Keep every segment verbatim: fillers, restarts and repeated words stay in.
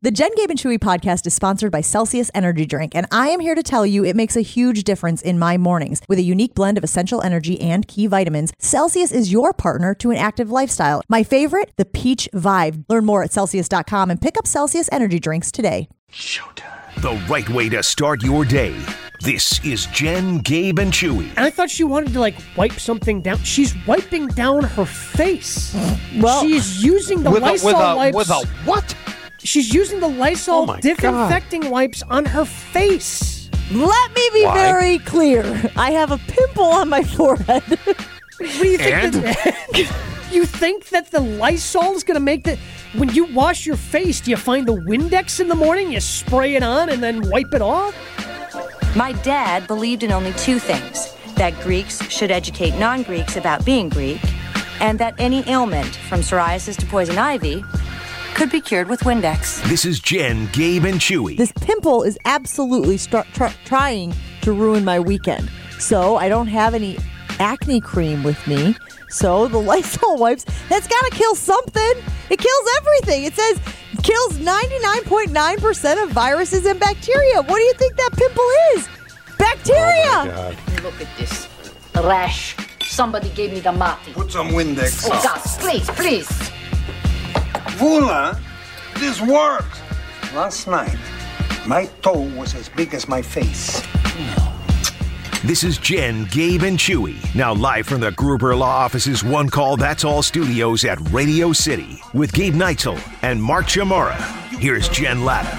The Jen, Gabe, and Chewy podcast is sponsored by Celsius Energy Drink, and I am here to tell you it makes a huge difference in my mornings. With a unique blend of essential energy and key vitamins, Celsius is your partner to an active lifestyle. My favorite, the Peach Vibe. Learn more at Celsius dot com and pick up Celsius Energy Drinks today. Showtime. The right way to start your day. This is Jen, Gabe, and Chewy. And I thought she wanted to, like, wipe something down. She's wiping down her face. Well, she's using the with Lysol a, with a, wipes. With a what? She's using the Lysol Oh my disinfecting God. wipes on her face. let me be Why? very clear. I have a pimple on my forehead. What do you think? And? That, you think that the Lysol is going to make the... When you wash your face, do you find the Windex in the morning, you spray it on, and then wipe it off? My dad believed in only two things, that Greeks should educate non-Greeks about being Greek, and that any ailment, from psoriasis to poison ivy, could be cured with Windex. This is Jen, Gabe, and Chewy. This pimple is absolutely start tr- trying to ruin my weekend. So I don't have any acne cream with me. So the Lysol wipes, that's got to kill something. It kills everything. It says kills ninety-nine point nine percent of viruses and bacteria. What do you think that pimple is? Bacteria. Oh my God. Look at this rash. Somebody gave me the mati. Put some Windex. Oh, God, please, please. Vula, this works. Last night, my toe was as big as my face. This is Jen, Gabe, and Chewy. Now live from the Gruber Law Office's One Call That's All studios at Radio City with Gabe Neitzel and Mark Chamara. Here's Jen Latta.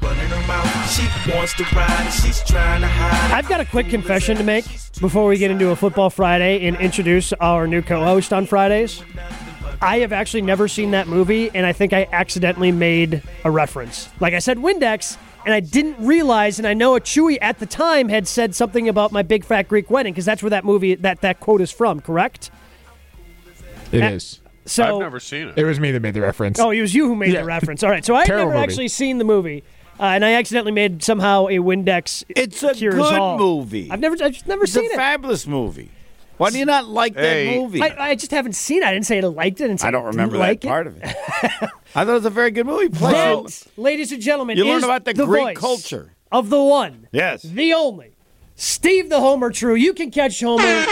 I've got a quick confession to make before we get into a Football Friday and introduce our new co-host on Fridays. I have actually never seen that movie, and I think I accidentally made a reference. Like I said, Windex, and I didn't realize, and I know a Chewy at the time had said something about My Big Fat Greek Wedding, because that's where that movie, that, that quote is from, correct? It At- is. So, I've never seen it. It was me that made the reference. Oh, it was you who made Yeah. the reference. All right, so I had Terrible never movie. actually seen the movie, uh, and I accidentally made somehow a Windex. It's a cures good all. movie. I've never, I've just never It's seen a it. fabulous movie. Why do you not like Hey. that movie? I, I just haven't seen it. I didn't say I liked it. I, didn't say I don't didn't remember like that it. part of it. I thought it was a very good movie. Plus, That, ladies and gentlemen, you learn is about the the Greek voice culture. of the one, Yes. the only, Steve the Homer True. You can catch Homer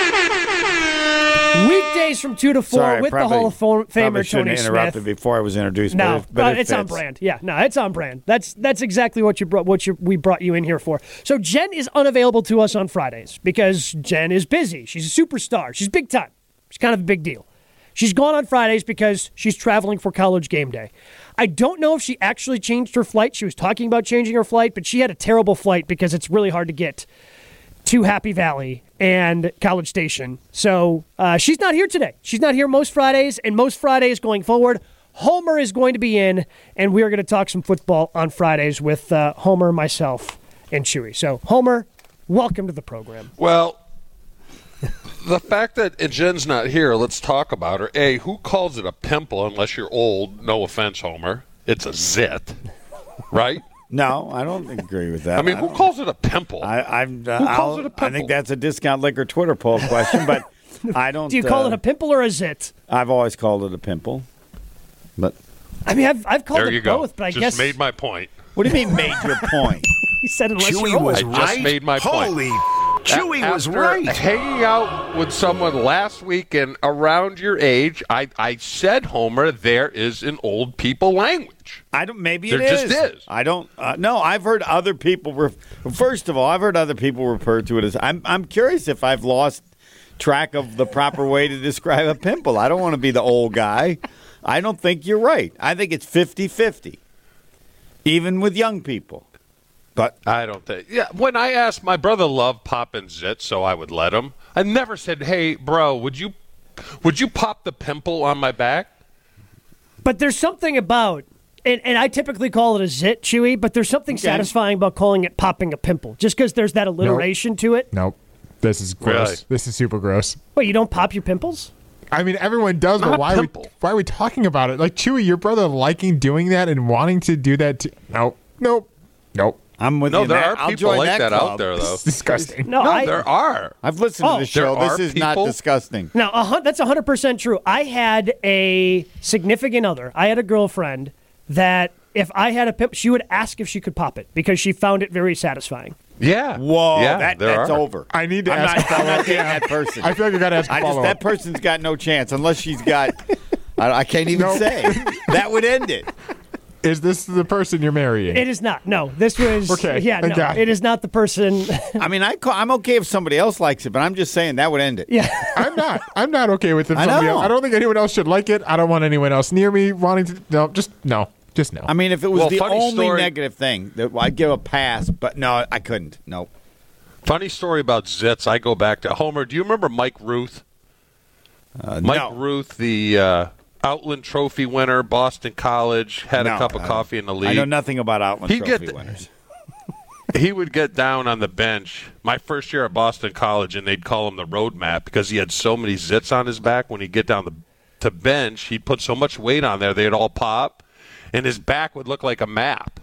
weekdays from two to four Sorry, I with probably, the Hall of Fo- probably Famer shouldn't Tony have interrupted Smith. before I was introduced. No, but it, but uh, it it's on fits. brand. Yeah, no, it's on brand. That's that's exactly what you brought. What you, we brought you in here for. So Jen is unavailable to us on Fridays because Jen is busy. She's a superstar. She's big time. She's kind of a big deal. She's gone on Fridays because she's traveling for College Game Day. I don't know if she actually changed her flight. She was talking about changing her flight, but she had a terrible flight because it's really hard to get to Happy Valley and College Station. So uh, she's not here today. She's not here most Fridays, and most Fridays going forward, Homer is going to be in, and we are going to talk some football on Fridays with uh, Homer, myself, and Chewy. So, Homer, welcome to the program. Well, the fact that Jen's not here, let's talk about her. A, who calls it a pimple unless you're old? No offense, Homer. It's a zit, right? No, I don't agree with that. I mean, who don't- calls it a pimple? I, I'm, uh, Who calls I'll- it a I think pimple? that's a discount liquor Twitter poll question, but I don't. Do you call uh, it a pimple or a zit? I've always called it a pimple. But I mean, I've, I've called there it you go. both, but I Just guess made my point. what do you mean made your point? he said unless Chewy you're old. was I just right. made my point. Holy, Chewy was After right. hanging out with someone last week and around your age, I, I said, Homer, there is an old people language. I don't. Maybe There it just is. is. I don't. Uh, no, I've heard other people. Ref- First of all, I've heard other people refer to it as. I'm. I'm curious if I've lost track of the proper way to describe a pimple. I don't want to be the old guy. I don't think you're right. I think it's fifty-fifty, even with young people. But I don't think. Yeah, when I asked, my brother loved popping zits, so I would let him. I never said, "Hey, bro, would you, would you pop the pimple on my back?" But there's something about, and, and I typically call it a zit, Chewy, but there's something Okay. satisfying about calling it popping a pimple, just because there's that alliteration to it. Nope. This is gross. Really? This is super gross. Wait, you don't pop your pimples? I mean, everyone does, Not but a why are, we, pimple. why are we talking about it? Like, Chewy, your brother liking doing that and wanting to do that too? Nope. Nope. Nope. I'm with No, you. in there that. are I'll people join like that, club. out there, though. It's disgusting. No, No, I, there are. I've listened Oh, to the show. there This are is not people- disgusting. Now, a hun- that's one hundred percent true. I had a significant other. I had a girlfriend that if I had a pimple, she would ask if she could pop it because she found it very satisfying. Yeah. Whoa, yeah, that, there that's are. over. I need to I'm ask. not, I'm not dating that person. I feel like I got to ask a I just follow-up. that person's got no chance unless she's got. I, I can't even No. say that would end it. Is this the person you're marrying? It is not. No, this was. Okay, Yeah, no, okay. it is not the person. I mean, I call, I'm okay if somebody else likes it, but I'm just saying that would end it. Yeah. I'm not. I'm not okay with it. I Somebody know. else- I don't think anyone else should like it. I don't want anyone else near me wanting to. No, just no. Just no. I mean, if it was Well, the funny only story- negative thing, that I'd give a pass. But no, I couldn't. Nope. Funny story about zits. I go back to Homer. Do you remember Mike Ruth? Uh, Mike no. Ruth, the uh, Outland Trophy winner, Boston College, had No, a cup of I- coffee in the league. I know nothing about Outland He'd Trophy get- winners. He would get down on the bench my first year at Boston College, and they'd call him the road map because he had so many zits on his back. When he'd get down the to bench, he'd put so much weight on there, they'd all pop, and his back would look like a map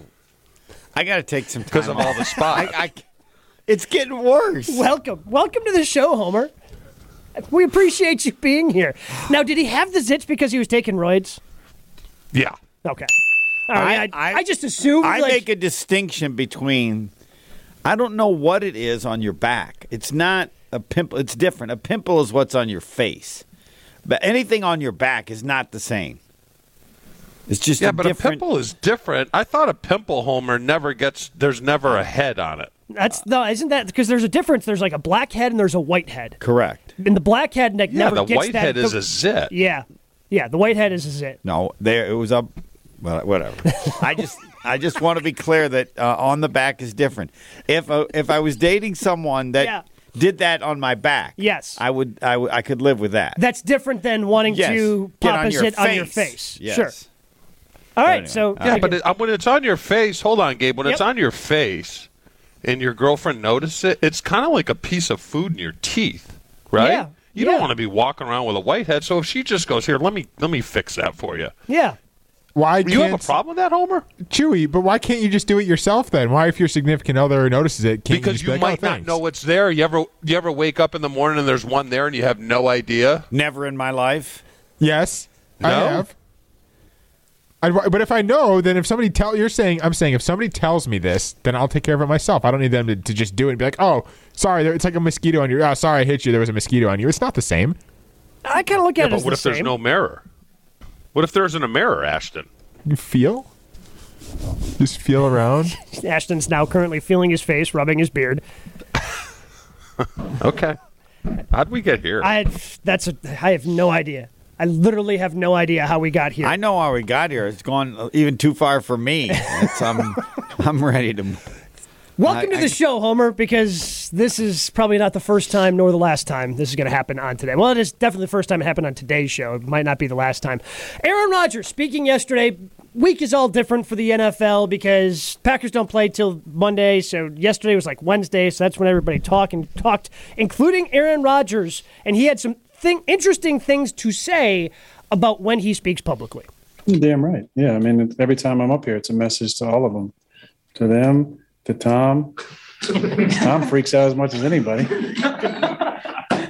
I got to take some time because of all the spots. I, I, it's getting worse. Welcome. Welcome to the show, Homer. We appreciate you being here. Now, did he have the zits because he was taking roids? Yeah. Okay. All right. I, I- I, just assumed. I like, make a distinction between. I don't know what it is on your back. It's not a pimple. It's different. A pimple is what's on your face, but anything on your back is not the same. It's just Yeah, a but different. a pimple is different. I thought a pimple, Homer, never gets, there's never a head on it. That's no, isn't that because there's a difference? There's like a black head and there's a white head. Correct. And the black head like, Yeah, never the gets white that. head is the- a zit. Yeah, yeah. The white head is a zit. No, there it was up. Well, whatever. I just, I just want to be clear that uh, on the back is different. If uh, if I was dating someone that Yeah. did that on my back, Yes. I would, I, would, I could live with that. That's different than wanting Yes. to Get pop on a your zit on your face. face. Yes. Sure. All right. anyway, So Yeah, but it, uh, when it's on your face, hold on, Gabe. When it's Yep. on your face and your girlfriend notices it, it's kind of like a piece of food in your teeth, right? Yeah, You yeah. don't want to be walking around with a white head. So if she just goes, here, let me let me fix that for you. yeah. Why You have a can't problem with that, Homer? Chewy? But why can't you just do it yourself then? Why, if your significant other notices it, can't Because you, you just be like, might oh, not thanks? know it's there. You ever you ever wake up in the morning and there's one there and you have no idea? Never in my life. Yes, I No? have. I, but if I know, then if somebody tell you're saying I'm saying if somebody tells me this, then I'll take care of it myself. I don't need them to, to just do it and be like, oh, sorry, there, it's like a mosquito on you. Oh, sorry, I hit you. There was a mosquito on you. It's not the same. I kind of look at Yeah, it but as what the if there's same. no mirror? What if there isn't a mirror, Ashton? You feel, just feel around. Ashton's now currently feeling his face, rubbing his beard. Okay. How'd we get here? I that's a, I have no idea. I literally have no idea how we got here. I know how we got here. It's gone even too far for me. It's, I'm, I'm ready to. Welcome I- to the I- show, Homer, because this is probably not the first time nor the last time this is going to happen on today. Well, it is definitely the first time it happened on today's show. It might not be the last time. Aaron Rodgers speaking yesterday. Week is all different for the N F L because Packers don't play till Monday, so yesterday was like Wednesday, so that's when everybody talked and talked, including Aaron Rodgers, and he had some thing, interesting things to say about when he speaks publicly. Damn right. Yeah, I mean, it's, every time I'm up here, it's a message to all of them, to them, to Tom. Tom freaks out as much as anybody. To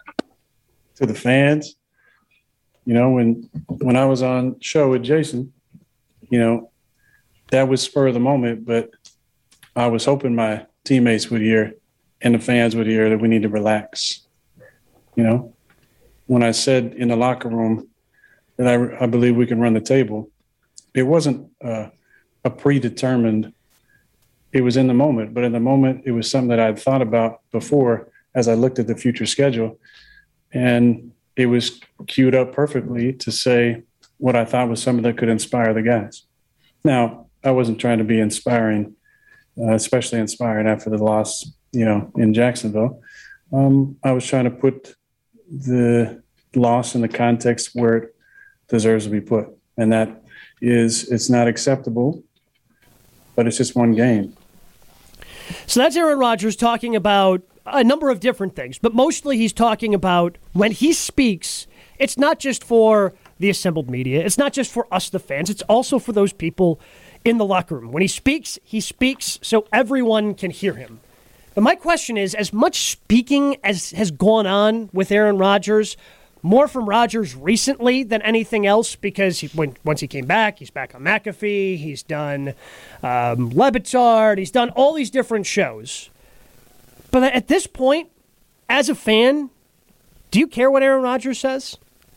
the fans. You know, when when I was on show with Jason, you know, that was spur of the moment, but I was hoping my teammates would hear and the fans would hear that we need to relax. You know, when I said in the locker room that I, I believe we can run the table, it wasn't uh, a predetermined, it was in the moment, but in the moment, it was something that I'd thought about before as I looked at the future schedule. And it was queued up perfectly to say what I thought was something that could inspire the guys. Now, I wasn't trying to be inspiring, uh, especially inspiring after the loss, you know, in Jacksonville. Um, I was trying to put the loss in the context where it deserves to be put. And that is, it's not acceptable, but it's just one game. So that's Aaron Rodgers talking about a number of different things, but mostly he's talking about when he speaks, it's not just for the assembled media. It's not just for us, the fans. It's also for those people in the locker room. When he speaks, he speaks so everyone can hear him. But my question is, as much speaking as has gone on with Aaron Rodgers, more from Rodgers recently than anything else because he, when, once he came back, he's back on McAfee. He's done um, Le Batard. He's done all these different shows. But at this point, as a fan, do you care what Aaron Rodgers says?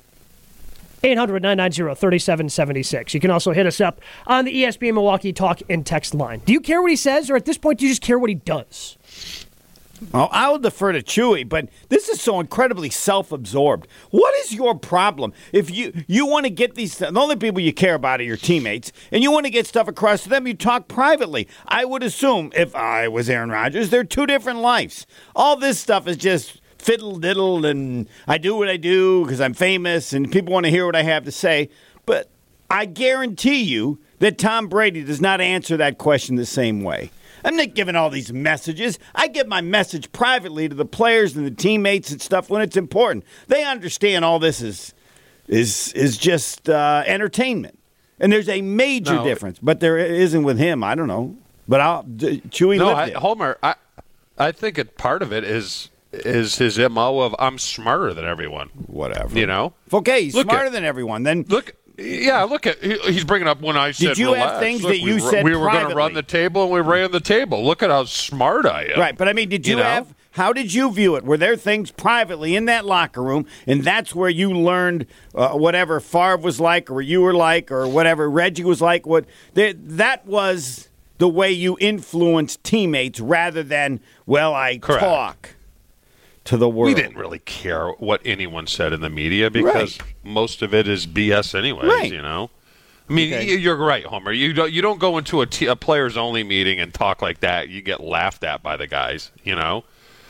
eight hundred, nine nine zero, three seven seven six. You can also hit us up on the E S P N Milwaukee Talk and Text line. Do you care what he says, or at this point, do you just care what he does? Well, I will defer to Chewy, but this is so incredibly self-absorbed. What is your problem? If you, you want to get these, the only people you care about are your teammates, and you want to get stuff across to them, you talk privately. I would assume if I was Aaron Rodgers, they're two different lives. All this stuff is just fiddle-diddle, and I do what I do because I'm famous, and people want to hear what I have to say. But I guarantee you that Tom Brady does not answer that question the same way. I'm not giving all these messages. I give my message privately to the players and the teammates and stuff when it's important. They understand all this is is is just uh, entertainment, and there's a major no. difference. But there isn't with him. I don't know. But I'll Chewy. No, lived I, it. Homer. I I think it, part of it is is his M O of I'm smarter than everyone. Whatever. You know. Okay, he's Look smarter at, than everyone. Then look. Yeah, look at he, he's bringing up when I said. Did you relax. have things Look, that you we, said we were going to privately? run the table and we ran the table? Look at how smart I am. Right, but I mean, did you, You know? have? How did you view it? Were there things privately in that locker room, and that's where you learned uh, whatever Favre was like, or you were like, or whatever Reggie was like? What that that was the way you influenced teammates, rather than well, I Correct. talk to the world. We didn't really care what anyone said in the media because Right. most of it is B S anyways, Right. you know? I mean, Okay. y- you're right, Homer. You don't, you don't go into a, t- a players-only meeting and talk like that. You get laughed at by the guys, you know?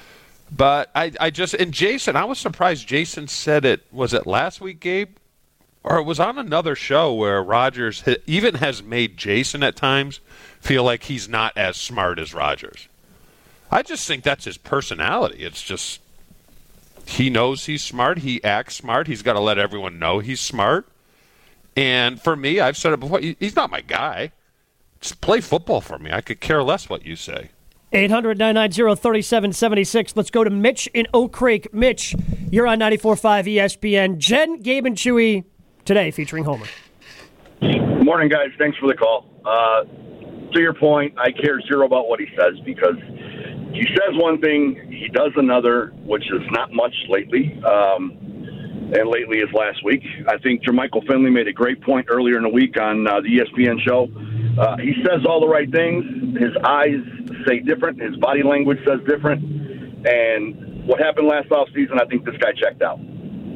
But I, I just – and Jason, I was surprised Jason said it – was it last week, Gabe? Or it was on another show where Rodgers ha- even has made Jason at times feel like he's not as smart as Rodgers. I just think that's his personality. It's just he knows he's smart. He acts smart. He's got to let everyone know he's smart. And for me, I've said it before, he- he's not my guy. Just play football for me. I could care less what you say. eight hundred, nine nine zero, three seven seven six. Let's go to Mitch in Oak Creek. Mitch, you're on ninety-four point five E S P N. Jen, Gabe, and Chewy today featuring Homer. Morning, guys. Thanks for the call. Uh, to your point, I care zero about what he says because he says one thing, he does another, which is not much lately. Um, and lately is last week. I think Jermichael Finley made a great point earlier in the week on uh, the E S P N show. Uh, he says all the right things. His eyes say different. His body language says different. And what happened last offseason, I think this guy checked out.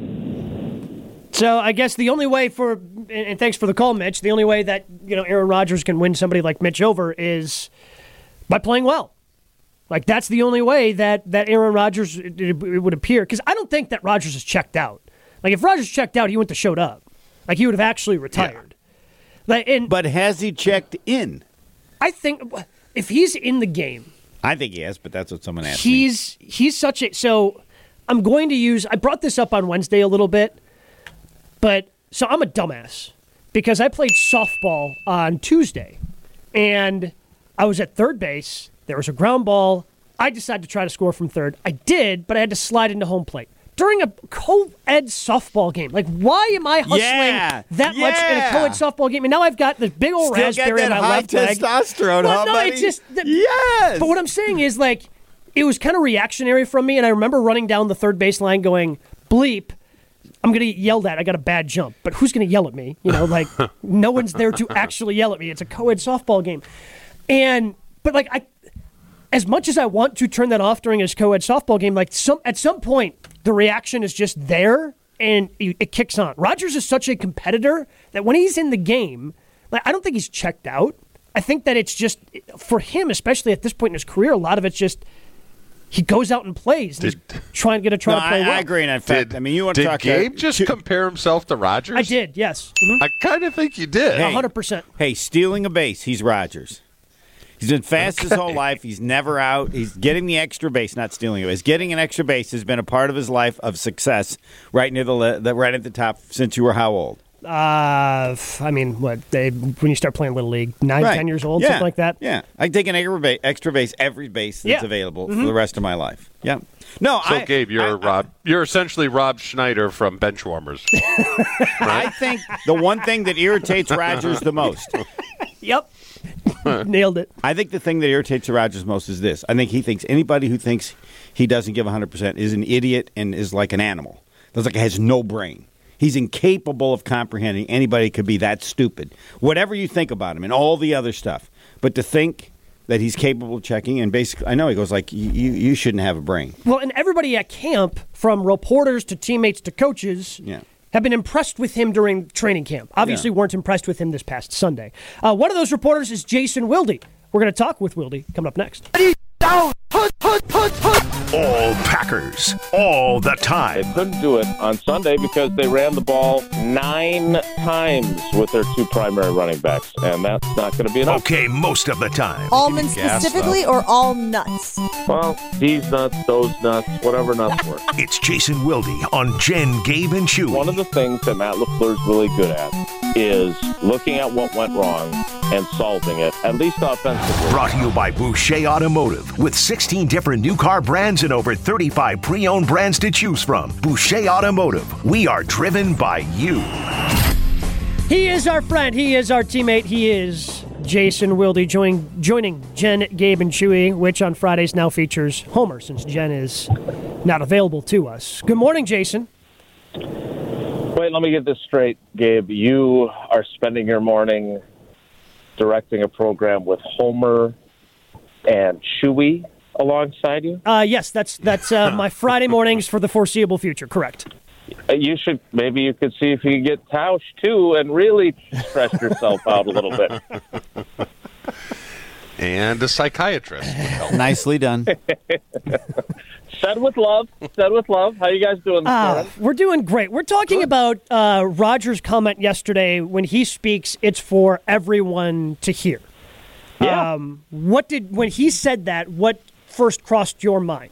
So I guess the only way for, and and thanks for the call, Mitch, the only way that, you know, Aaron Rodgers can win somebody like Mitch over is by playing well. Like, that's the only way that, that Aaron Rodgers, it, it would appear. Because I don't think that Rodgers is checked out. Like, if Rodgers checked out, he wouldn't have showed up. Like, he would have actually retired. Yeah. Like, and But has he checked in? I think if he's in the game, I think he has, but that's what someone asked me. he's he's such a, so I'm going to use, I brought this up on Wednesday a little bit, but, so I'm a dumbass because I played softball on Tuesday, and I was at third base. There was a ground ball. I decided to try to score from third. I did, but I had to slide into home plate. During a co-ed softball game. Like, why am I hustling Yeah, that much in a yeah. co-ed softball game? And now I've got this big old Still raspberry got in that my high left leg. testosterone, well, huh, no, buddy? it's just the, yes. But what I'm saying is, like, it was kind of reactionary from me, and I remember running down the third baseline going, bleep, I'm going to get yelled at. I got a bad jump. But who's going to yell at me? You know, like, no one's there to actually yell at me. It's a co-ed softball game. And, but, like, I, as much as I want to turn that off during his co-ed softball game, like, some at some point, the reaction is just there, and it, it kicks on. Rodgers is such a competitor that when he's in the game, like, I don't think he's checked out. I think that it's just, for him, especially at this point in his career, a lot of it's just, he goes out and plays. And Did- he's trying to get a try No, to play I, well. I agree in fact. Did, I mean, you want to did talk Gabe uh, just to- compare himself to Rodgers? I did, yes. Mhm. I kind of think you did. Hey. one hundred percent. Hey, stealing a base, he's Rodgers. He's been fast his whole life. He's never out. He's getting the extra base, not stealing a base. Getting an extra base has been a part of his life of success right near the, le- the right at the top since you were how old? Uh, I mean, what they when you start playing Little League, nine, Right. ten years old, Yeah. something like that. Yeah, I take an extra base, extra base every base that's Yeah. available Mhm. for the rest of my life. Yeah. No, So, I, Gabe, you're Rob. You're essentially Rob Schneider from Benchwarmers. I think the one thing that irritates Rogers the most. Yep. Nailed it. I think the thing that irritates Rogers most is this. I think he thinks anybody who thinks he doesn't give one hundred percent is an idiot and is like an animal. That's like has no brain. He's incapable of comprehending anybody could be that stupid. Whatever you think about him and all the other stuff. But to think that he's capable of checking and basically, I know he goes like, you, you, you shouldn't have a brain. Well, and everybody at camp, from reporters to teammates to coaches, Yeah. have been impressed with him during training camp. Obviously, Yeah. weren't impressed with him this past Sunday. Uh, one of those reporters is Jason Wilde. We're going to talk with Wilde coming up next. All Packers, all the time. They couldn't do it on Sunday because they ran the ball nine times with their two primary running backs, and that's not going to be enough. Okay, most of the time. Almonds specifically or all nuts? Well, these nuts, those nuts, whatever nuts work. It's Jason Wilde on Jen, Gabe, and Chewy. One of the things that Matt LaFleur's really good at is looking at what went wrong and solving it, at least offensively. Brought to you by Boucher Automotive. With sixteen different new car brands and over thirty-five pre-owned brands to choose from. Boucher Automotive. We are driven by you. He is our friend. He is our teammate. He is Jason Wilde join, joining Jen, Gabe, and Chewy, which on Fridays now features Homer since Jen is not available to us. Good morning, Jason. Wait, let me get this straight, Gabe. You are spending your morning directing a program with Homer and Chewy alongside you? Uh, yes, that's that's uh, my Friday mornings for the foreseeable future. Correct. You should, maybe you could see if you could get Tausch, too, and really stress yourself out a little bit. And a psychiatrist. would help. Nicely done. Said with love. Said with love. How you guys doing this Uh, morning? we're doing great. We're talking about uh, Roger's comment yesterday when he speaks, it's for everyone to hear. Yeah. Um, what did, when he said that, what first crossed your mind?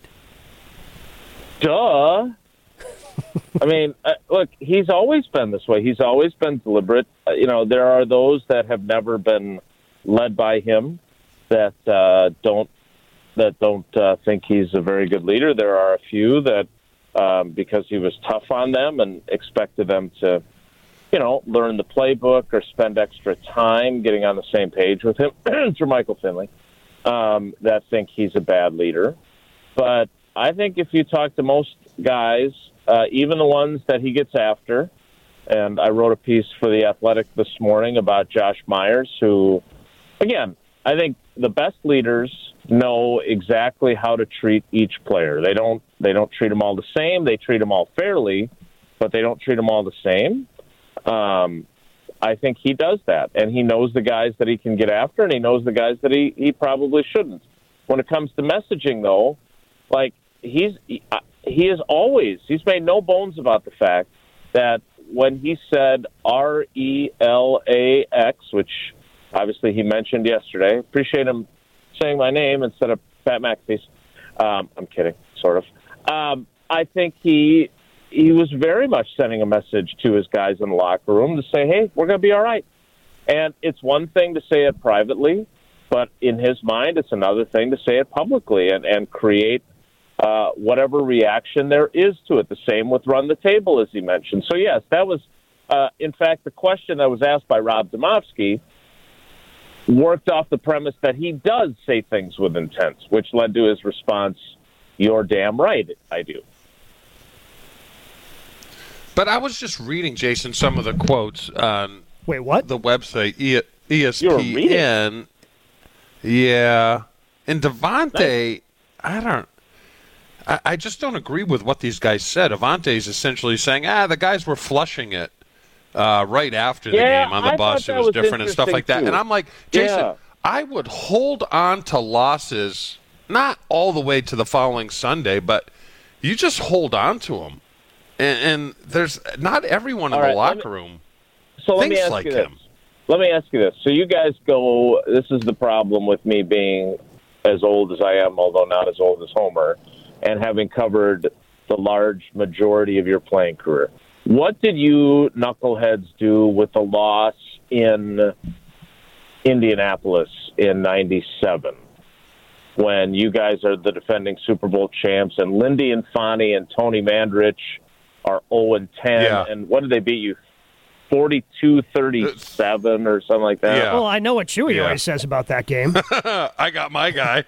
Duh. I mean, uh, look, he's always been this way. He's always been deliberate. Uh, you know, there are those that have never been led by him that uh, don't that don't uh, think he's a very good leader. There are a few that, um, because he was tough on them and expected them to, you know, learn the playbook or spend extra time getting on the same page with him, Jermichael Finley, um, that think he's a bad leader. But I think if you talk to most guys, uh, even the ones that he gets after, and I wrote a piece for The Athletic this morning about Josh Myers, who, again, I think the best leaders know exactly how to treat each player. They don't they don't treat them all the same. They treat them all fairly, but they don't treat them all the same. Um, I think he does that, and he knows the guys that he can get after, and he knows the guys that he, he probably shouldn't. When it comes to messaging, though, like he's he, he is always he's made no bones about the fact that when he said R E L A X, which obviously he mentioned yesterday, appreciate him saying my name instead of Pat McAfee's. Um, I'm kidding, sort of. Um, I think he he was very much sending a message to his guys in the locker room to say, hey, we're going to be all right. And it's one thing to say it privately, but in his mind, it's another thing to say it publicly and, and create uh, whatever reaction there is to it. The same with Run the Table, as he mentioned. So, yes, that was, uh, in fact, the question that was asked by Rob Domofsky worked off the premise that he does say things with intent, which led to his response, you're damn right, I do. But I was just reading, Jason, some of the quotes on Wait, what? the website, e- ESPN. You were reading? Yeah. And Devontae, I don't, I, I just don't agree with what these guys said. Avante's essentially saying, ah, the guys were flushing it. Uh, right after the Yeah, game on the I bus, thought it that was, was different and stuff like that. interesting, And too. I'm like, Jason, Yeah. I would hold on to losses, not all the way to the following Sunday, but you just hold on to them. And, and there's not everyone in All the right, let locker me- room So let me thinks ask like you this. him. Let me ask you this. So you guys go, this is the problem with me being as old as I am, although not as old as Homer, and having covered the large majority of your playing career. what did you knuckleheads do with the loss in Indianapolis in ninety-seven when you guys are the defending Super Bowl champs and Lindy Infante and Tony Mandrich are oh and ten? Yeah. And what did they beat you? forty-two thirty-seven or something like that? Yeah. Well, I know what Chewy Yeah. always says about that game. I got my guy.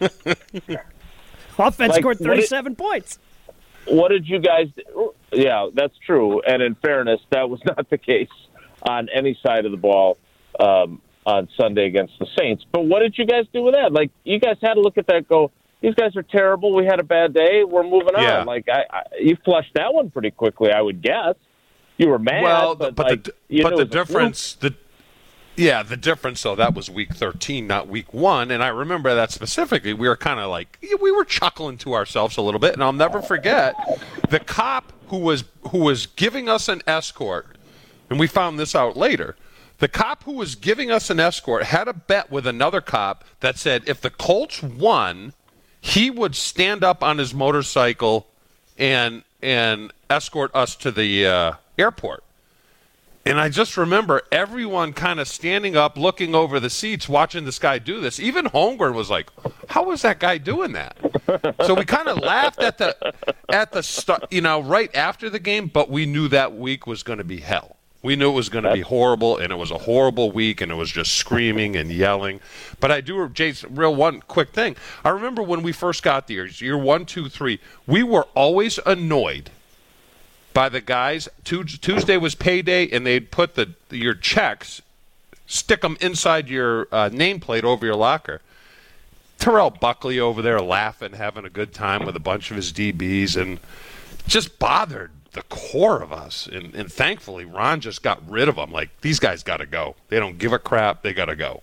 Offense Like, scored what thirty-seven points. What did you guys do? Yeah, that's true. And in fairness, that was not the case on any side of the ball um, on Sunday against the Saints. But what did you guys do with that? Like, you guys had to look at that and go, these guys are terrible. We had a bad day. We're moving Yeah. on. Like, I, I, you flushed that one pretty quickly, I would guess. You were mad, Well, but, but like, the you but knew the it was a difference the yeah the difference though that was week thirteen, not week one, and I remember that specifically. We were kind of like we were chuckling to ourselves a little bit, and I'll never forget the cop who was who was giving us an escort, and we found this out later. The cop who was giving us an escort had a bet with another cop that said if the Colts won, he would stand up on his motorcycle and and escort us to the uh, airport. And I just remember everyone kind of standing up, looking over the seats, watching this guy do this. Even Holmgren was like, "How is that guy doing that?" So we kind of laughed at the at the start, you know, right after the game. But we knew that week was going to be hell. We knew it was going to be horrible, and it was a horrible week, and it was just screaming and yelling. But I do, Jason, real one quick thing. I remember when we first got the years, year one, two, three, we were always annoyed by the guys. Tuesday was payday, and they'd put the your checks, stick them inside your uh, nameplate over your locker. Terrell Buckley over there laughing, having a good time with a bunch of his D Bs, and just bothered the core of us. And, and thankfully, Ron just got rid of them. Like, these guys got to go. They don't give a crap. They got to go.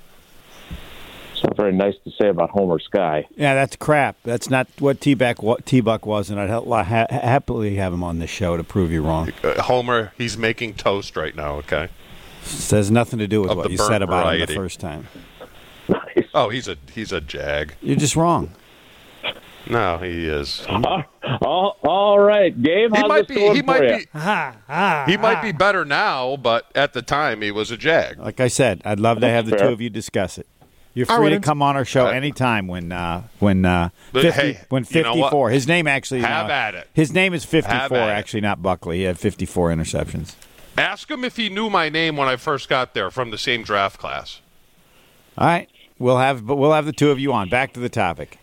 It's not very nice to say about Homer Sky. Yeah, that's crap. That's not what T-Buck, what T-Buck was, and I'd ha- ha- happily have him on this show to prove you wrong. Uh, Homer, he's making toast right now, okay? This has nothing to do with Of what the you burnt said about him the variety. first time. Oh, he's a he's a jag. You're just wrong. No, he is. all, all right, Gabe. He how's might this be. going He for might you? be. Ah, ah, He might ah. be better now, but at the time he was a jag. Like I said, I'd love to have the That's two fair. of you discuss it. You're I free to wouldn't. come on our show Uh, anytime when uh, when uh, But fifty, hey, when you know what? fifty-four. His name actually Have uh, at it. His name is Have fifty-four, at it. actually, not Buckley. He had fifty-four interceptions. Ask him if he knew my name when I first got there from the same draft class. All right, we'll have but we'll have the two of you on. Back to the topic.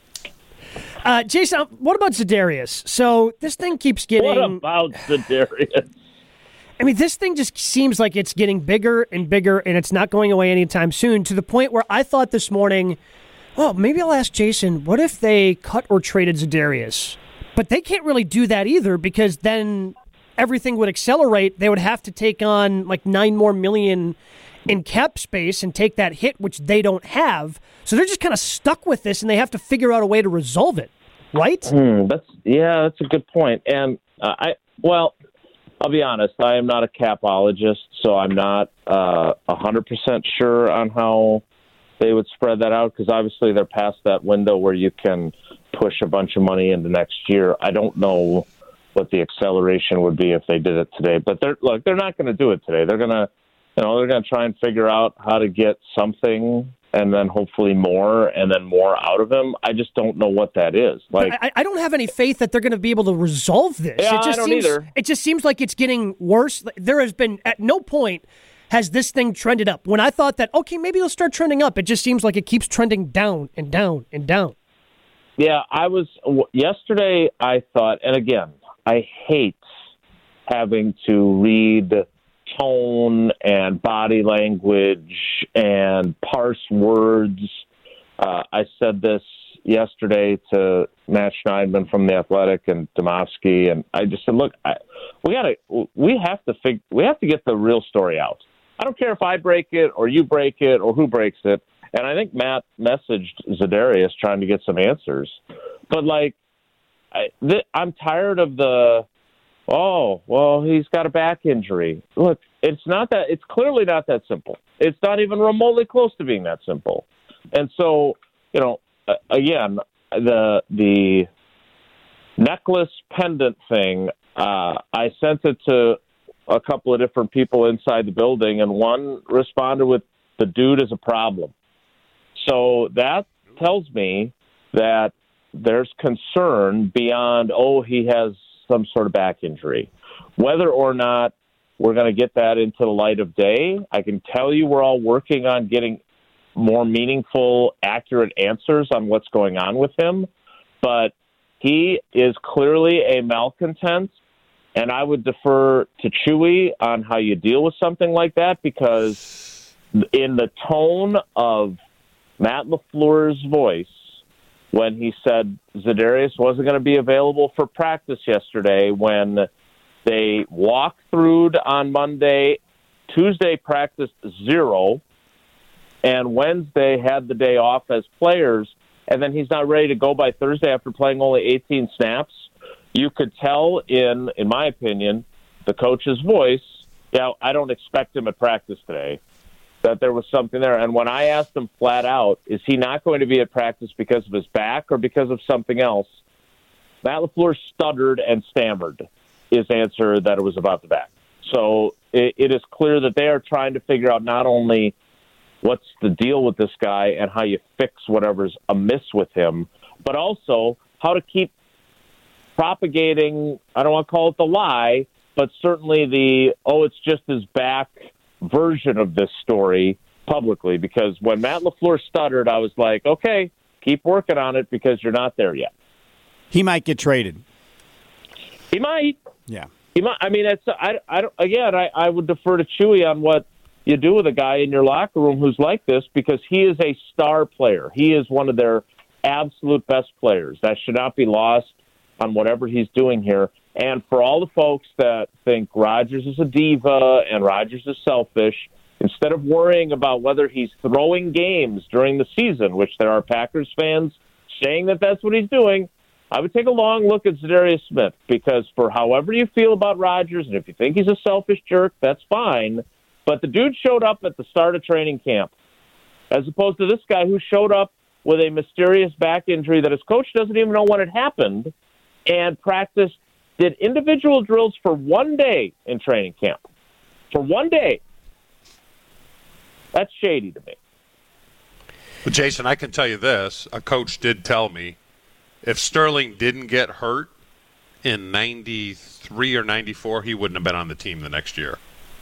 Uh, Jason, what about Zedarius? So this thing keeps getting. What about Zedarius? I mean, this thing just seems like it's getting bigger and bigger, and it's not going away anytime soon, to the point where I thought this morning, oh, maybe I'll ask Jason, what if they cut or traded Zedarius? But they can't really do that either, because then everything would accelerate. They would have to take on like nine more million in cap space and take that hit, which they don't have. So they're just kind of stuck with this, and they have to figure out a way to resolve it, right? Hmm, that's yeah, that's a good point. And uh, I well, I'll be honest, I am not a capologist, so I'm not uh, one hundred percent sure on how they would spread that out, because obviously they're past that window where you can push a bunch of money into next year. I don't know what the acceleration would be if they did it today, but they're look, they're not going to do it today. They're going to, you know, they're going to try and figure out how to get something, and then hopefully more, and then more out of him. I just don't know what that is. Like, I, I don't have any faith that they're going to be able to resolve this. Yeah, it just I don't seems, either. It just seems like it's getting worse. There has been, at no point has this thing trended up. When I thought that, okay, maybe it'll start trending up, it just seems like it keeps trending down and down and down. yeah, I was w- yesterday. I thought, and again, I hate having to read tone and body language and parse words. Uh, I said this yesterday to Matt Schneidman from The Athletic and Domofsky, and I just said, look, I, we got to, we have to fig- we have to get the real story out. I don't care if I break it or you break it or who breaks it. And I think Matt messaged Zedarius trying to get some answers. But, like, I, th- I'm tired of the, oh, well, he's got a back injury. Look, it's not that, it's clearly not that simple. It's not even remotely close to being that simple. And so, you know, uh, again, the, the, necklace pendant thing, uh, I sent it to a couple of different people inside the building, and one responded with, the dude is a problem. So that tells me that there's concern beyond, oh, he has some sort of back injury. Whether or not we're going to get that into the light of day, I can tell you we're all working on getting more meaningful, accurate answers on what's going on with him. But he is clearly a malcontent, and I would defer to Chewy on how you deal with something like that, because in the tone of Matt LaFleur's voice when he said Za'Darius wasn't going to be available for practice yesterday, when they walked through on Monday, Tuesday practiced zero, and Wednesday had the day off as players, and then he's not ready to go by Thursday after playing only eighteen snaps, you could tell in, in my opinion, the coach's voice, yeah, I don't expect him at practice today, that there was something there. And when I asked him flat out, is he not going to be at practice because of his back or because of something else, Matt LaFleur stuttered and stammered his answer that it was about the back. So it, it is clear that they are trying to figure out not only what's the deal with this guy and how you fix whatever's amiss with him, but also how to keep propagating, I don't want to call it the lie, but certainly the, oh, it's just his back version of this story publicly. Because when Matt LaFleur stuttered, I was like, okay, keep working on it because you're not there yet. He might get traded. He might. Yeah. He might. I mean, it's, I, I, again, I, I would defer to Chewy on what you do with a guy in your locker room who's like this, because he is a star player. He is one of their absolute best players. That should not be lost on whatever he's doing here. And for all the folks that think Rodgers is a diva and Rodgers is selfish, instead of worrying about whether he's throwing games during the season, which there are Packers fans saying that that's what he's doing, I would take a long look at Za'Darius Smith, because for however you feel about Rodgers, and if you think he's a selfish jerk, that's fine. But the dude showed up at the start of training camp, as opposed to this guy who showed up with a mysterious back injury that his coach doesn't even know when it happened, and practiced, did individual drills for one day in training camp. For one day. That's shady to me. But Jason, I can tell you this. A coach did tell me if Sterling didn't get hurt in ninety-three or ninety-four, he wouldn't have been on the team the next year.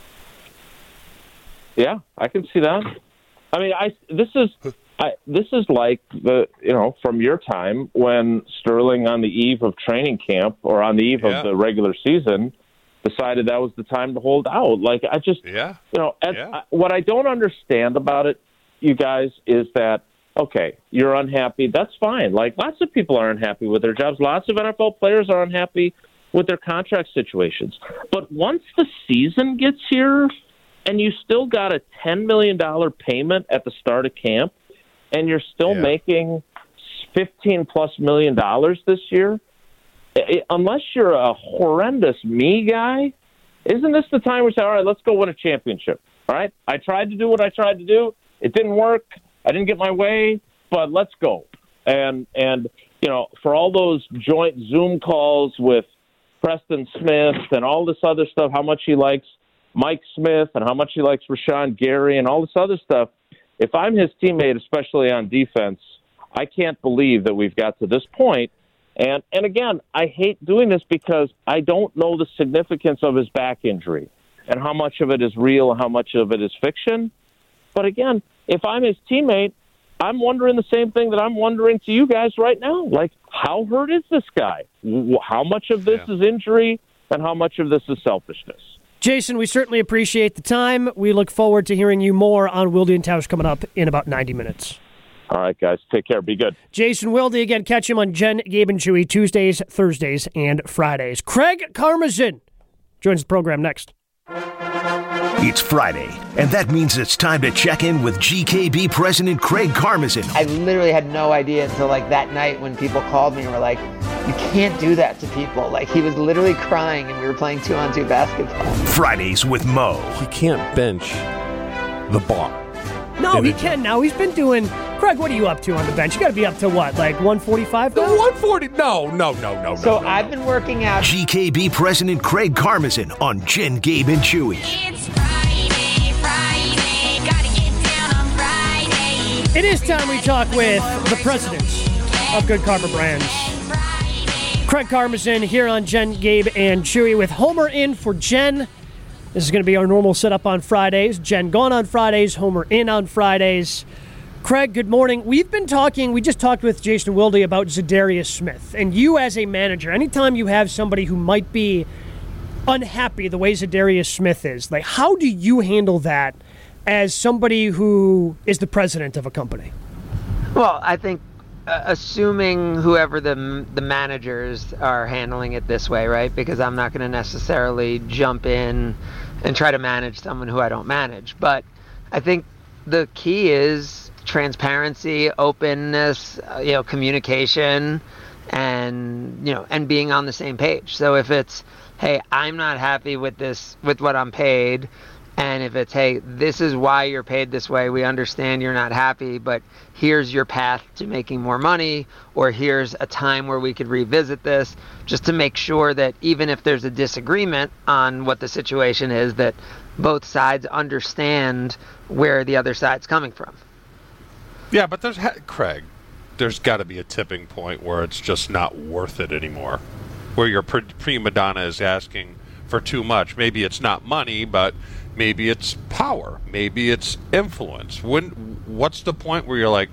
Yeah, I can see that. I mean, I this is I, this is like the you know from your time when Sterling on the eve of training camp or on the eve Yeah. of the regular season decided that was the time to hold out. Like I just Yeah. you know as, Yeah. I, what I don't understand about it, you guys, is that okay, you're unhappy. That's fine. Like lots of people are unhappy with their jobs. Lots of N F L players are unhappy with their contract situations. But once the season gets here, and you still got a ten million dollars payment at the start of camp, and you're still Yeah. making fifteen plus million dollars this year, I- unless you're a horrendous me guy, isn't this the time we say, all right, let's go win a championship? All right, I tried to do what I tried to do. It didn't work. I didn't get my way, but let's go. And, and you know, for all those joint Zoom calls with Preston Smith and all this other stuff, how much he likes Mike Smith and how much he likes Rashawn Gary and all this other stuff, if I'm his teammate, especially on defense, I can't believe that we've got to this point. And and again, I hate doing this because I don't know the significance of his back injury and how much of it is real and how much of it is fiction. But again, if I'm his teammate, I'm wondering the same thing that I'm wondering to you guys right now. Like, how hurt is this guy? How much of this Yeah. is injury and how much of this is selfishness? Jason, we certainly appreciate the time. We look forward to hearing you more on Wilde and Tausch coming up in about ninety minutes. All right, guys. Take care. Be good. Jason Wilde, again, catch him on Jen, Gabe, and Chewy Tuesdays, Thursdays, and Fridays. Craig Karmazin joins the program next. It's Friday, and that means it's time to check in with G K B President Craig Karmazin. I literally had no idea until like that night when people called me and were like, you can't do that to people. Like he was literally crying and we were playing two on two basketball. Fridays with Mo. You can't bench the bar. No, he can now. He's been doing. Craig, what are you up to on the bench? You got to be up to what, like one forty-five? No, one forty. No, no, no, no. So no, I've no. been working out. G K B President Craig Karmazin on Jen, Gabe, and Chewy. It's Friday, Friday, gotta get down on Friday. It is time we talk with the president of Good Karma Brands, Craig Karmazin, here on Jen, Gabe, and Chewy with Homer in for Jen. This is going to be our normal setup on Fridays. Jen gone on Fridays, Homer in on Fridays. Craig, good morning. We've been talking, we just talked with Jason Wilde about Zadarius Smith. And you as a manager, anytime you have somebody who might be unhappy the way Zadarius Smith is, like how do you handle that as somebody who is the president of a company? Well, I think uh, assuming whoever the the managers are handling it this way, right? Because I'm not going to necessarily jump in and try to manage someone who I don't manage. But I think the key is transparency, openness, uh, you know, communication, and you know, and being on the same page. So if it's, hey, I'm not happy with this, with what I'm paid. And if it's, hey, this is why you're paid this way, we understand you're not happy, but here's your path to making more money, or here's a time where we could revisit this, just to make sure that even if there's a disagreement on what the situation is, that both sides understand where the other side's coming from. Yeah, but there's, Craig, there's got to be a tipping point where it's just not worth it anymore, where your pre- prima donna is asking for too much. Maybe it's not money, but maybe it's power. Maybe it's influence. When, what's the point where you're like,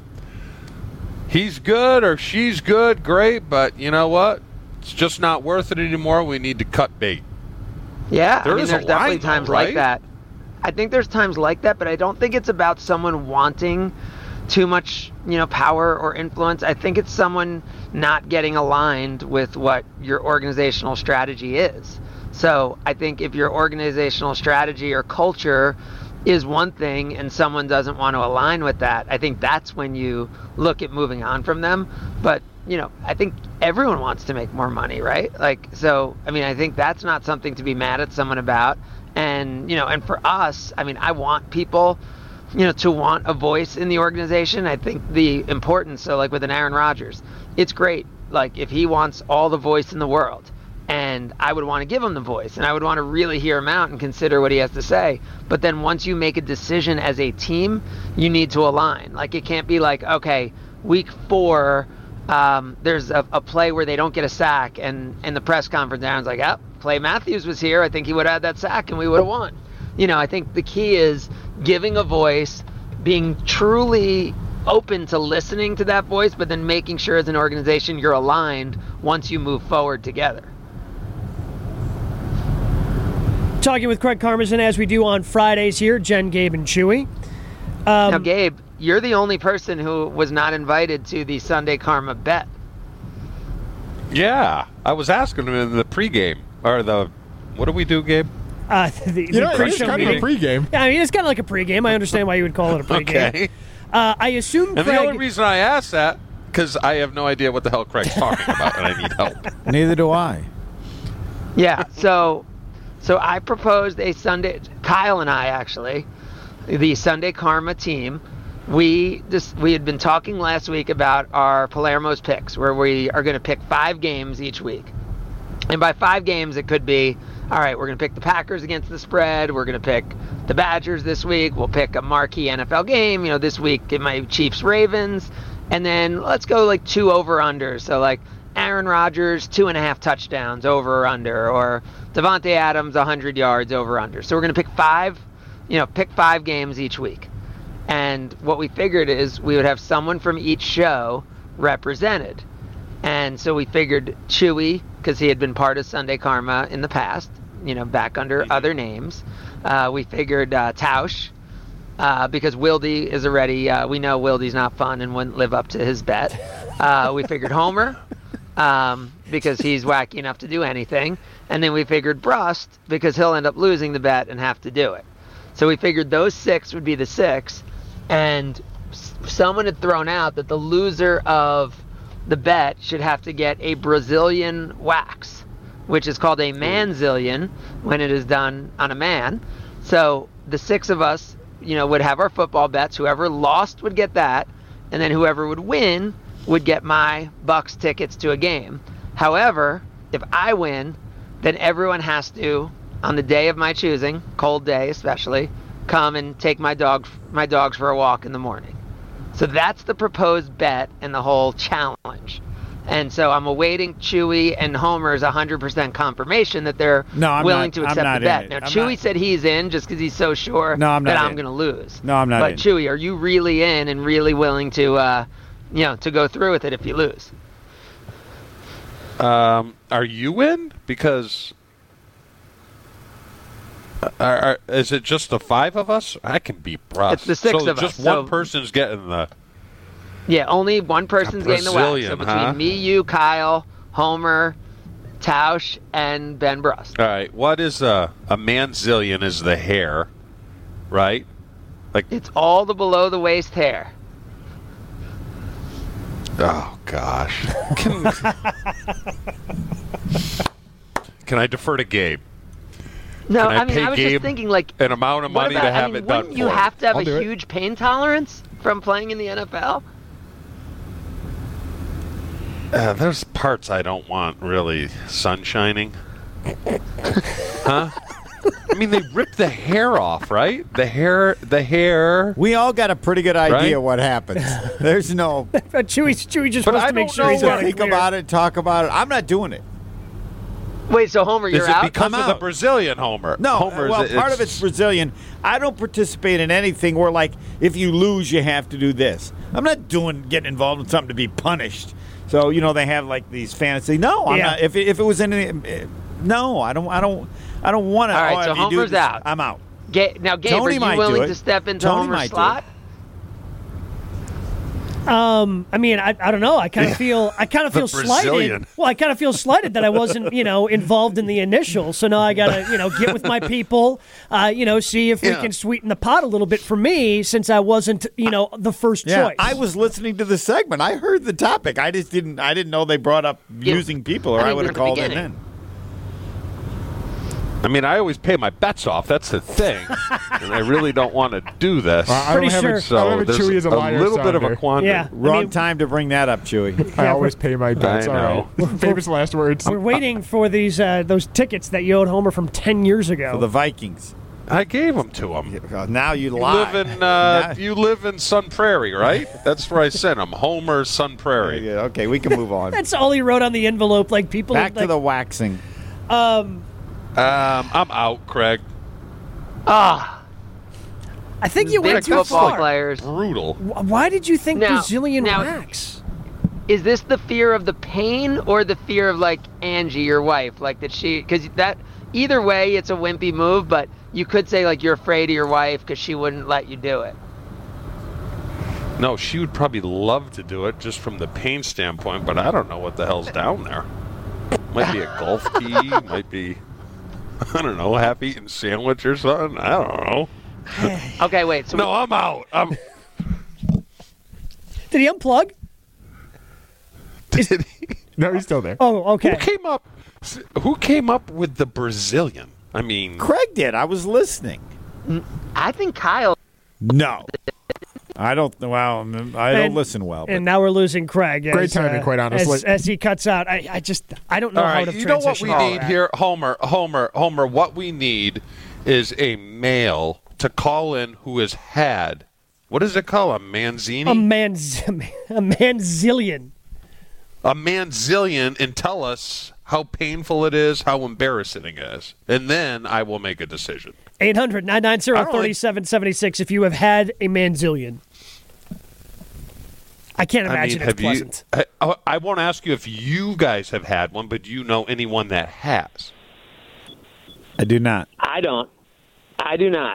he's good or she's good, great, but you know what? It's just not worth it anymore. We need to cut bait. Yeah, There I mean, is a there's definitely line, though, times right? like that. I think there's times like that, but I don't think it's about someone wanting too much, you know, power or influence. I think it's someone not getting aligned with what your organizational strategy is. So I think if your organizational strategy or culture is one thing and someone doesn't want to align with that, I think that's when you look at moving on from them. But, you know, I think everyone wants to make more money, right? Like, so, I mean, I think that's not something to be mad at someone about. And, you know, and for us, I mean, I want people, you know, to want a voice in the organization. I think the importance, so like with an Aaron Rodgers, it's great. Like if he wants all the voice in the world, and I would want to give him the voice, and I would want to really hear him out and consider what he has to say. But then once you make a decision as a team, you need to align. Like it can't be like, okay, week four, um, there's a, a play where they don't get a sack, and in the press conference, Aaron's like, oh, Clay Matthews was here. I think he would have had that sack, and we would have won. You know, I think the key is giving a voice, being truly open to listening to that voice, but then making sure as an organization you're aligned once you move forward together. Talking with Craig Karmazin as we do on Fridays here, Jen, Gabe, and Chewy. Um, now, Gabe, you're the only person who was not invited to the Sunday Karma bet. Yeah, I was asking him in the pregame, or the, what do we do, Gabe? Uh, the, You know, the it's pre-show kind of a meeting. pregame. Yeah, I mean, it's kind of like a pregame. I understand why you would call it a pregame. Okay. Uh, I assume And Craig... the only reason I asked that, because I have no idea what the hell Craig's talking about, and I need help. Neither do I. Yeah, so so I proposed a Sunday, Kyle and I actually, the Sunday Karma team, we just we had been talking last week about our Palermo's picks, where we are going to pick five games each week. And by five games, it could be, all right, we're going to pick the Packers against the spread. We're going to pick the Badgers this week. We'll pick a marquee N F L game. You know, this week it might be Chiefs-Ravens. And then let's go like two over-unders. So like Aaron Rodgers, two and a half touchdowns, over or under. Or Devontae Adams, one hundred yards, over or under. So we're going to pick five, you know, pick five games each week. And what we figured is we would have someone from each show represented. And so we figured Chewy, because he had been part of Sunday Karma in the past, you know, back under mm-hmm. other names. Uh, we figured uh, Tausch, uh, because Wilde is already, uh, we know Wilde's not fun and wouldn't live up to his bet. Uh, we figured Homer, um, because he's wacky enough to do anything. And then we figured Brust, because he'll end up losing the bet and have to do it. So we figured those six would be the six. And s- someone had thrown out that the loser of the bet should have to get a Brazilian wax, which is called a manzillion when it is done on a man. So the six of us you know, would have our football bets. Whoever lost would get that, and then whoever would win would get my Bucks tickets to a game. However, if I win, then everyone has to, on the day of my choosing, cold day especially, come and take my dog my dogs for a walk in the morning. So that's the proposed bet and the whole challenge. And so I'm awaiting Chewy and Homer's one hundred percent confirmation that they're No, I'm willing not- to I'm accept not the in bet. it. Now, I'm Chewy not- said he's in just because he's so sure No, I'm not that I'm in. going to lose. No, I'm not But in. Chewy, are you really in and really willing to, uh, you know, to go through with it if you lose? Um, are you in? Because are, are, is it just the five of us? I can beat Russ. It's the six so of us, just so- one person's getting the. Yeah, only one person's getting the wax. So Brazilian, between huh? me, you, Kyle, Homer, Tausch, and Ben Brust. All right. What is a a manzillion? Is the hair, right? Like it's all the below the waist hair. Oh gosh. Can, can I defer to Gabe? No, Can I I mean pay I was Gabe just thinking like an amount of what money about- to have I mean, it done wouldn't you for have to have I'll a do it. huge pain tolerance from playing in the N F L? Uh, there's parts I don't want really sun shining. Huh? I mean, they rip the hair off, right? The hair, the hair. We all got a pretty good idea Right? what happens. There's no. But Chewy, Chewy just But wants I to make don't sure know he's got it think clear. about it, talk about it. I'm not doing it. Wait, so Homer, you're Is it out? because I'm of the out. Brazilian Homer? No, Homer, well, is it, part of it's Brazilian. I don't participate in anything where, like, if you lose, you have to do this. I'm not doing getting involved in something to be punished. So you know they have like these fantasy. No, I'm Yeah. not. If it, if it was anything, eh, no, I don't. I don't. I don't want to. All right, oh, so if you do Homer's this, out. I'm out. Ga- now, Gabe, Tony are might you do willing it. to step into Tony Homer's might do slot? Um, I mean, I, I don't know. I kind of feel I kind of The feel slighted. Brazilian. Well, I kind of feel slighted that I wasn't, you know, involved in the initial. So now I gotta, you know, get with my people, uh, you know, see if we Yeah. can sweeten the pot a little bit for me since I wasn't, you know, the first Yeah, choice. I was listening to the segment. I heard the topic. I just didn't. I didn't know they brought up Yeah. using people, or I I, mean, would at have the called it beginning. in. I mean, I always pay my bets off. That's the thing, and I really don't want to do this. Well, I Pretty don't have sure. a, so I don't have a there's Chewy as a liar little bit of a sounder. quandary. Yeah. I Wrong mean- time to bring that up, Chewy. I always pay my bets. I All right. Famous last words. We're waiting for these uh, those tickets that you owed Homer from ten years ago. For the Vikings. I gave them to him. Uh, Now you You lie. live in Now- uh, you live in Sun Prairie, right? That's where I sent him. Homer, Sun Prairie. Yeah, okay, we can move on. That's all he wrote on the envelope. Like people, Back like, to the waxing. um, Um, I'm out, Craig. Ah, I think you big went too football far. players. Brutal. Wh- Why did you think Now- Brazilian now- wax? Is this the fear of the pain or the fear of like Angie, your wife, like that she? Because that either way, it's a wimpy move. But you could say like you're afraid of your wife because she wouldn't let you do it. No, she would probably love to do it just from the pain standpoint, but I don't know what the hell's down there. Might be a golf tee, might be, I don't know, half-eaten sandwich or something. I don't know. Okay, wait. So No, I'm out. I'm. Did he unplug? Did he? No, he's still there. Oh, Who okay. came up? Who came up with the Brazilian? I mean, Craig did. I was listening. I think Kyle. No. I don't. Well, I don't And- listen well. But And now we're losing Craig. As, Great timing, uh, quite honestly. As, as he cuts out, I, I just, I don't know all how right. to You know what transition we all need that. here, Homer, Homer, Homer. What we need is a male to call in who has had. What is it called? A manzini? A man, a manzillion. a manzillion, and tell us how painful it is, how embarrassing it is, and then I will make a decision. eight hundred, nine nine zero, I don't three seven seven six if you have had a manzillion. I can't I imagine mean, it's have you? pleasant. I, I won't ask you if you guys have had one, but do you know anyone that has? I do not. I don't. I do not.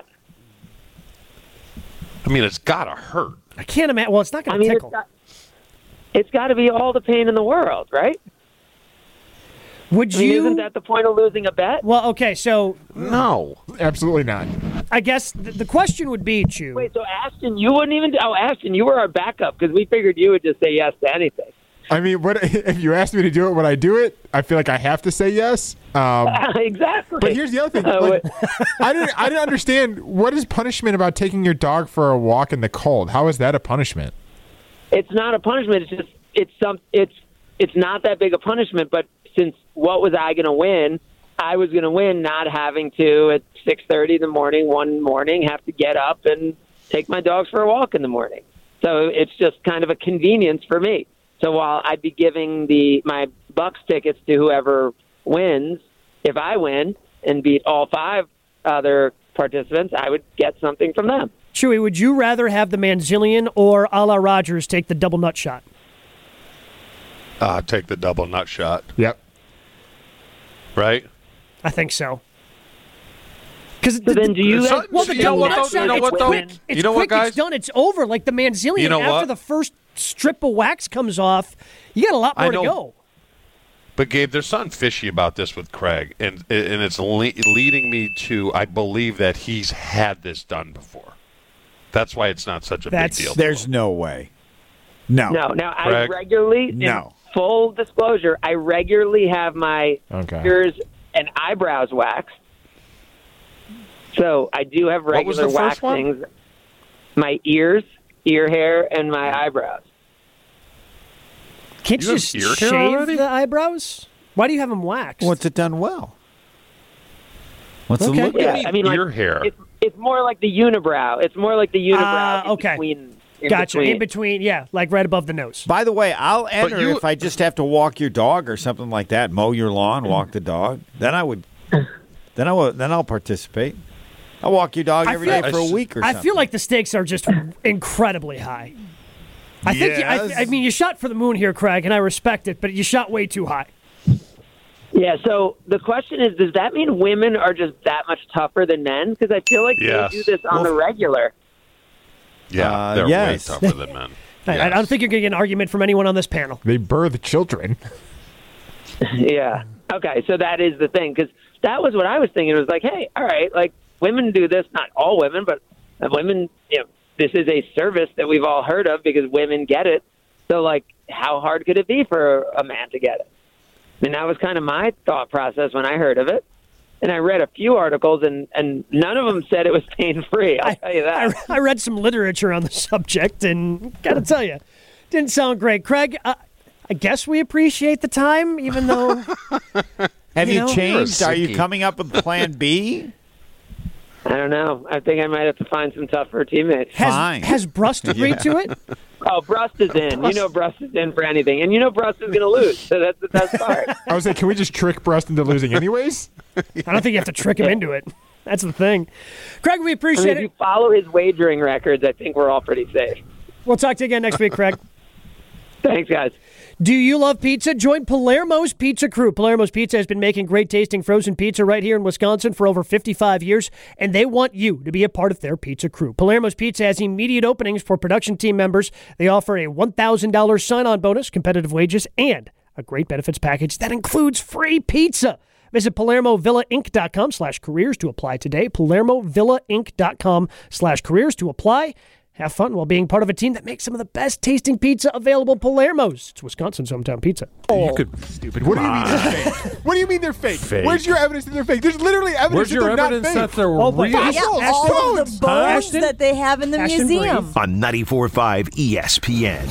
I mean, it's gotta hurt. I can't imagine. Well, it's not I going to mean, it's tickle. got, it's got to be all the pain in the world, right? Would I mean, you? isn't that the point of losing a bet? Well, okay, so No. Absolutely not. I guess th- the question would be, Chew. Wait, so Ashton, you wouldn't even? Oh, Ashton, you were our backup because we figured you would just say yes to anything. I mean, what if you asked me to do it? Would I do it? I feel like I have to say yes. Um, exactly. But here's the other thing: like, I didn't, I didn't understand what is punishment about taking your dog for a walk in the cold. How is that a punishment? It's not a punishment. It's just it's some it's it's not that big a punishment. But since what was I going to win? I was going to win, not having to at six thirty in the morning one morning have to get up and take my dogs for a walk in the morning. So it's just kind of a convenience for me. So while I'd be giving the my Bucks tickets to whoever wins, if I win and beat all five other participants, I would get something from them. Chewy, would you rather have the Manzillion or a la Rogers take the double nut shot? Uh, take the double nut shot. Yep. Right? I think so. Because so then do you? So, well, the you double know nut what, shot, you know it's what, though? quick. It's You know quick. what, guys? It's done. It's over. Like the Manzillion, You know after what? the first strip of wax comes off, you got a lot I more to know. go. But Gabe, there's something fishy about this with Craig, and and it's le- leading me to I believe that he's had this done before. That's why it's not such a That's, big deal. There's no way. No. No. Now I Craig? regularly, No. in full disclosure, I regularly have my Okay. ears and eyebrows waxed. So I do have What was the regular first one? waxings. My ears, ear hair, and my eyebrows. Can't You you, have just ear hair shave already? the eyebrows? Why do you have them waxed? What's it done well? What's Okay. the look? Yeah, mean I mean, like, ear hair? It's, it's more like the unibrow. It's more like the unibrow. Ah, in okay. Between, in Gotcha. Between. In between, yeah, like right above the nose. By the way, I'll enter you- if I just have to walk your dog or something like that, mow your lawn, walk the dog. Then I would. Then I will. Then I'll participate. I'll walk your dog I every feel- day for a week or I something. feel like the stakes are just incredibly high. I think. You, I, Yes. I mean, you shot for the moon here, Craig, and I respect it, but you shot way too high. Yeah, so the question is, does that mean women are just that much tougher than men? Because I feel like Yes. they do this on the regular. Yeah, Uh, they're yes. way tougher than men. I, I don't think you're going to get an argument from anyone on this panel. They birth children. Yeah. Okay, so that is the thing. Because that was what I was thinking. It was like, hey, all right, like women do this, not all women, but uh, women, you know, this is a service that we've all heard of because women get it. So, like, how hard could it be for a man to get it? I mean, that was kind of my thought process when I heard of it. And I read a few articles, and, and none of them said it was pain-free. I'll tell you that. I, I read some literature on the subject, and got to tell you, didn't sound great. Craig, uh, I guess we appreciate the time, even though... Have you you, know? changed? You're a Are you sickie. coming up with Plan B? I don't know. I think I might have to find some tougher teammates. Has, Fine. has Brust agreed to it? Oh, Brust is in. You know Brust is in for anything. And you know Brust is going to lose, so that's the best part. I was like, can we just trick Brust into losing anyways? I don't think you have to trick him into it. That's the thing. Craig, we I mean, appreciate if it. you follow his wagering records, I think we're all pretty safe. We'll talk to you again next week, Craig. Thanks, guys. Do you love pizza? Join Palermo's Pizza Crew. Palermo's Pizza has been making great tasting frozen pizza right here in Wisconsin for over fifty-five years, and they want you to be a part of their pizza crew. Palermo's Pizza has immediate openings for production team members. They offer a one thousand dollars sign-on bonus, competitive wages, and a great benefits package that includes free pizza. Visit PalermoVillaInc.com slash careers to apply today. PalermoVillaInc.com slash careers to apply. Have fun while being part of a team that makes some of the best tasting pizza available. Palermo's. It's Wisconsin's hometown pizza. You could stupid. What do you mean they're fake? What do you mean they're fake? Fake. Where's your evidence that they're fake? There's literally evidence Where's that your they're evidence not fake. that they're Oh, but- real? Yeah, Yeah, Fossils, all of bones. the bones Ashton? that they have in the Ashton museum. Breeze. On ninety-four point five E S P N.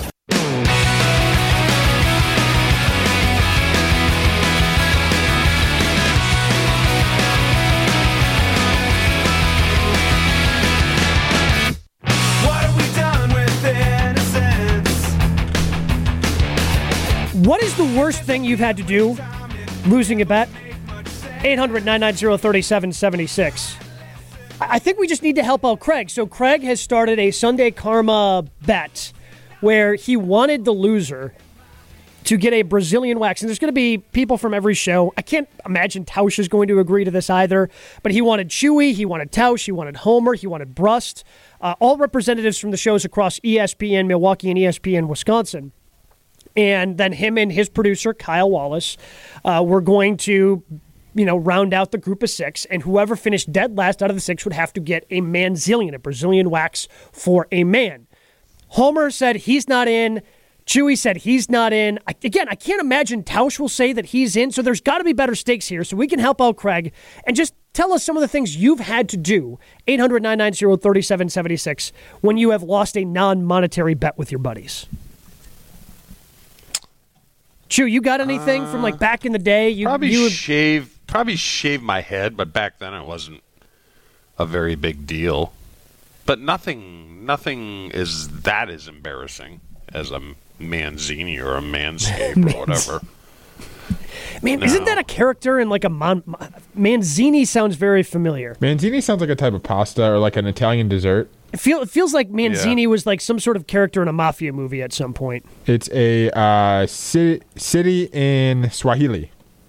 What is the worst thing you've had to do losing a bet? eight hundred, nine nine zero, three seven seven six. I think we just need to help out Craig. So Craig has started a Sunday Karma bet where he wanted the loser to get a Brazilian wax. And there's going to be people from every show. I can't imagine Tausch is going to agree to this either. But he wanted Chewy, he wanted Tausch, he wanted Homer, he wanted Brust. Uh, all representatives from the shows across E S P N Milwaukee and E S P N Wisconsin. And then him and his producer, Kyle Wallace, uh, were going to, you know, round out the group of six. And whoever finished dead last out of the six would have to get a Manzillion, a Brazilian wax for a man. Homer said he's not in. Chewy said he's not in. I, again, I can't imagine Tausch will say that he's in, so there's got to be better stakes here, so we can help out Craig. And just tell us some of the things you've had to do, eight hundred, nine nine zero, three seven seven six, when you have lost a non-monetary bet with your buddies. Chew, you got anything uh, from like back in the day? You probably you shave, probably shave my head, but back then it wasn't a very big deal. But nothing, nothing is that is embarrassing as a Manzini or a Manscaped or whatever. Man, no. Isn't that a character in like a Mon- Manzini? Sounds very familiar. Manzini sounds like a type of pasta or like an Italian dessert. It, feel, it feels like Manzini Yeah. was like some sort of character in a mafia movie at some point. It's a uh, city, city in Swahili.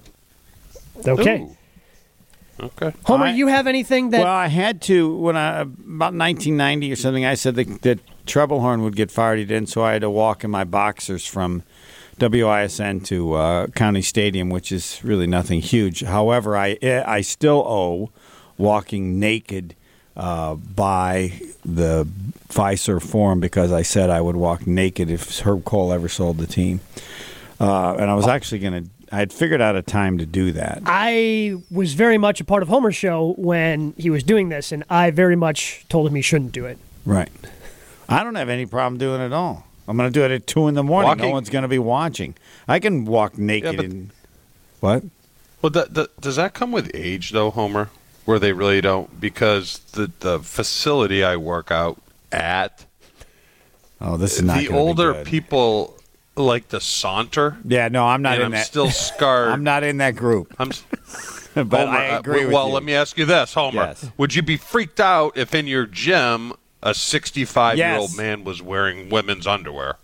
Okay. Ooh. Okay. Homer, I- you have anything that... Well, I had to when I about nineteen ninety or something. I said that, that Trebelhorn would get fired. He didn't, so I had to walk in my boxers from W I S N to uh, County Stadium, which is really nothing huge. However, I I still owe walking naked uh, by the Fiserv Forum because I said I would walk naked if Herb Cole ever sold the team, uh, and I was actually going to. I had figured out a time to do that. I was very much a part of Homer's show when he was doing this, and I very much told him he shouldn't do it. Right. I don't have any problem doing it at all. I'm going to do it at two in the morning. Walking- No one's going to be watching. I can walk naked. Yeah, but- and what? Well, the, the, does that come with age, though, Homer? Where they really don't? Because the, the facility I work out at, Oh, this is not the gonna be older good. people like to saunter. Yeah, no, I'm not and in I'm that. still scarred. I'm not in that group. I'm, but Homer, I uh, agree with well, you. let me ask you this, Homer. Yes. Would you be freaked out if in your gym a sixty-five-year-old Yes. man was wearing women's underwear?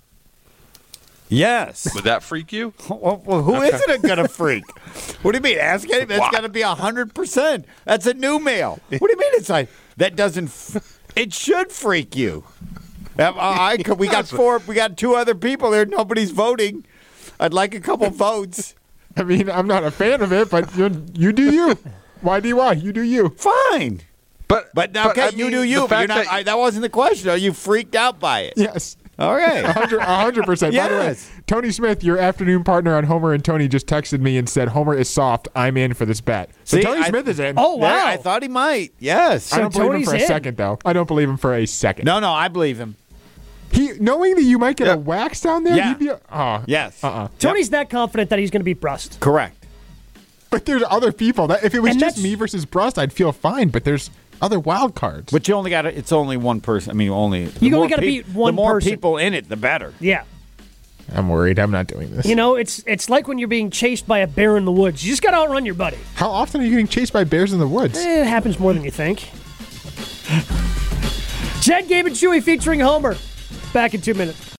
Yes. Would that freak you? Well, well, who Okay. isn't it going to freak? What do you mean? Ask him. That's Wow. got to be one hundred percent. That's a new male. What do you mean it's like, that doesn't, f- it should freak you. Uh, I, I- we got four, we got two other people there. Nobody's voting. I'd like a couple votes. I mean, I'm not a fan of it, but you, you do you. Y D Y, you do you. Fine. But, But, but, okay, I you mean, do the you. But fact you're not, that- I, that wasn't the question. Are you freaked out by it? Yes. All right. one hundred, one hundred percent. By the way, Yes. Tony Smith, your afternoon partner on Homer and Tony, just texted me and said, Homer is soft. I'm in for this bet. So See, Tony I- Smith is in. Oh, wow. Yeah, I thought he might. Yes. I don't believe him Tony's for a in. second, though. I don't believe him for a second. No, no, I believe him. He, knowing that you might get Yeah. a wax down there, Yeah. you'd be a, oh, Yes. uh-uh. Tony's that confident that he's going to beat Brust. Correct. But there's other people. That if it was And just that's- me versus Brust, I'd feel fine. But there's other wild cards. But you only got to, it's only one person. I mean, only. the You only more gotta peop- beat one The more person. people in it, the better. Yeah. I'm worried. I'm not doing this. You know, it's it's like when you're being chased by a bear in the woods. You just got to outrun your buddy. How often are you getting chased by bears in the woods? Eh, it happens more than you think. Jen, Gabe, and Chewy featuring Homer. Back in two minutes.